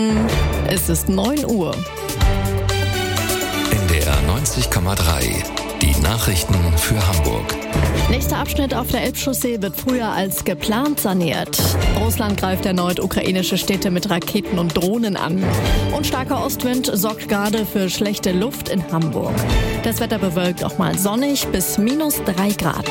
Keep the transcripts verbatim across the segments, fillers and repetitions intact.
Es ist neun Uhr. N D R neunzig Komma drei. Die Nachrichten für Hamburg. Nächster Abschnitt auf der Elbchaussee wird früher als geplant saniert. Russland greift erneut ukrainische Städte mit Raketen und Drohnen an. Und starker Ostwind sorgt gerade für schlechte Luft in Hamburg. Das Wetter bewölkt, auch mal sonnig bis minus drei Grad.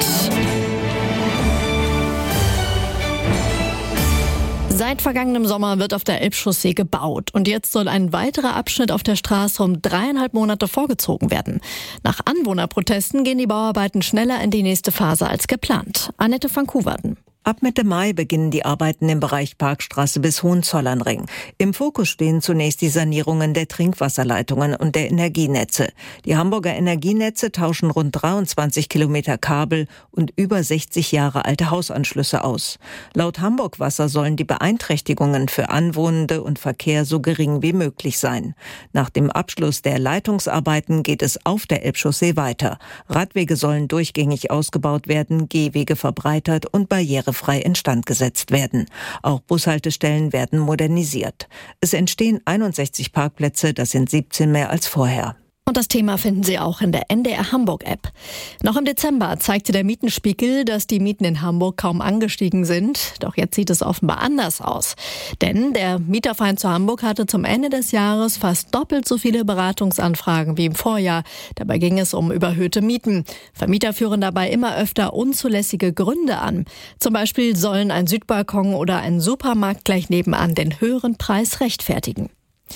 Seit vergangenem Sommer wird auf der Elbchaussee gebaut und jetzt soll ein weiterer Abschnitt auf der Straße um dreieinhalb Monate vorgezogen werden. Nach Anwohnerprotesten gehen die Bauarbeiten schneller in die nächste Phase als geplant. Annette van Kuverden. Ab Mitte Mai beginnen die Arbeiten im Bereich Parkstraße bis Hohenzollernring. Im Fokus stehen zunächst die Sanierungen der Trinkwasserleitungen und der Energienetze. Die Hamburger Energienetze tauschen rund dreiundzwanzig Kilometer Kabel und über sechzig Jahre alte Hausanschlüsse aus. Laut Hamburg Wasser sollen die Beeinträchtigungen für Anwohnende und Verkehr so gering wie möglich sein. Nach dem Abschluss der Leitungsarbeiten geht es auf der Elbchaussee weiter. Radwege sollen durchgängig ausgebaut werden, Gehwege verbreitert und barrierefrei frei instand gesetzt werden. Auch Bushaltestellen werden modernisiert. Es entstehen einundsechzig Parkplätze, das sind siebzehn mehr als vorher. Und das Thema finden Sie auch in der N D R Hamburg-App. Noch im Dezember zeigte der Mietenspiegel, dass die Mieten in Hamburg kaum angestiegen sind. Doch jetzt sieht es offenbar anders aus. Denn der Mieterverein zu Hamburg hatte zum Ende des Jahres fast doppelt so viele Beratungsanfragen wie im Vorjahr. Dabei ging es um überhöhte Mieten. Vermieter führen dabei immer öfter unzulässige Gründe an. Zum Beispiel sollen ein Südbalkon oder ein Supermarkt gleich nebenan den höheren Preis rechtfertigen.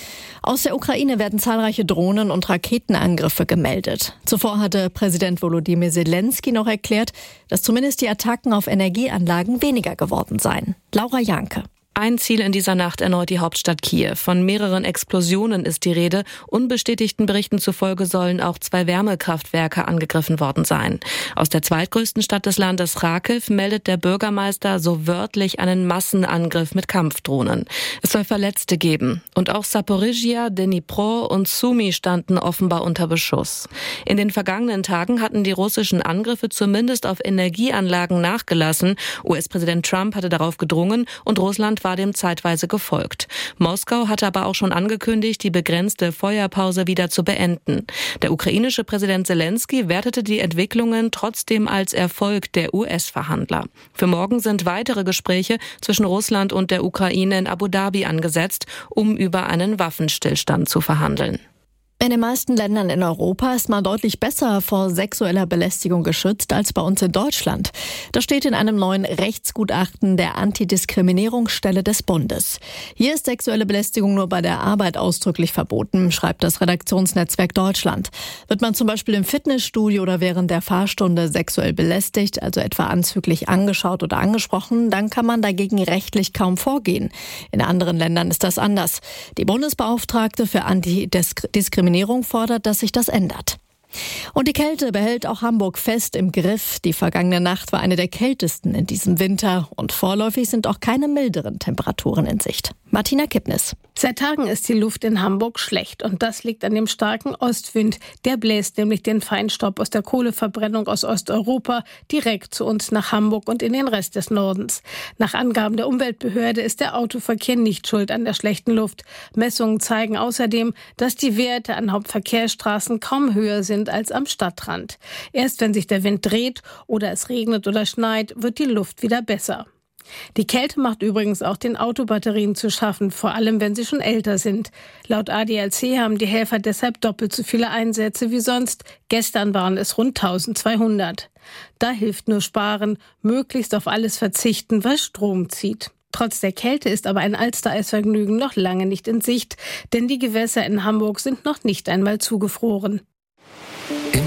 Aus der Ukraine werden zahlreiche Drohnen- und Raketenangriffe gemeldet. Zuvor hatte Präsident Volodymyr Zelensky noch erklärt, dass zumindest die Attacken auf Energieanlagen weniger geworden seien. Laura Janke. Ein Ziel in dieser Nacht erneut die Hauptstadt Kiew. Von mehreren Explosionen ist die Rede. Unbestätigten Berichten zufolge sollen auch zwei Wärmekraftwerke angegriffen worden sein. Aus der zweitgrößten Stadt des Landes Charkiw meldet der Bürgermeister so wörtlich einen Massenangriff mit Kampfdrohnen. Es soll Verletzte geben. Und auch Saporizhia, Dnipro und Sumy standen offenbar unter Beschuss. In den vergangenen Tagen hatten die russischen Angriffe zumindest auf Energieanlagen nachgelassen. U S-Präsident Trump hatte darauf gedrungen und Russland war dem zeitweise gefolgt. Moskau hatte aber auch schon angekündigt, die begrenzte Feuerpause wieder zu beenden. Der ukrainische Präsident Zelensky wertete die Entwicklungen trotzdem als Erfolg der U S-Verhandler. Für morgen sind weitere Gespräche zwischen Russland und der Ukraine in Abu Dhabi angesetzt, um über einen Waffenstillstand zu verhandeln. In den meisten Ländern in Europa ist man deutlich besser vor sexueller Belästigung geschützt als bei uns in Deutschland. Das steht in einem neuen Rechtsgutachten der Antidiskriminierungsstelle des Bundes. Hier ist sexuelle Belästigung nur bei der Arbeit ausdrücklich verboten, schreibt das Redaktionsnetzwerk Deutschland. Wird man zum Beispiel im Fitnessstudio oder während der Fahrstunde sexuell belästigt, also etwa anzüglich angeschaut oder angesprochen, dann kann man dagegen rechtlich kaum vorgehen. In anderen Ländern ist das anders. Die Bundesbeauftragte für Antidiskriminierung fordert, dass sich das ändert. Und die Kälte behält auch Hamburg fest im Griff. Die vergangene Nacht war eine der kältesten in diesem Winter und vorläufig sind auch keine milderen Temperaturen in Sicht. Martina Kipnis. Seit Tagen ist die Luft in Hamburg schlecht und das liegt an dem starken Ostwind. Der bläst nämlich den Feinstaub aus der Kohleverbrennung aus Osteuropa direkt zu uns nach Hamburg und in den Rest des Nordens. Nach Angaben der Umweltbehörde ist der Autoverkehr nicht schuld an der schlechten Luft. Messungen zeigen außerdem, dass die Werte an Hauptverkehrsstraßen kaum höher sind als am Stadtrand. Erst wenn sich der Wind dreht oder es regnet oder schneit, wird die Luft wieder besser. Die Kälte macht übrigens auch den Autobatterien zu schaffen, vor allem wenn sie schon älter sind. Laut A D A C haben die Helfer deshalb doppelt so viele Einsätze wie sonst. Gestern waren es rund eintausendzweihundert. Da hilft nur Sparen, möglichst auf alles verzichten, was Strom zieht. Trotz der Kälte ist aber ein Alster-Eisvergnügen noch lange nicht in Sicht, denn die Gewässer in Hamburg sind noch nicht einmal zugefroren.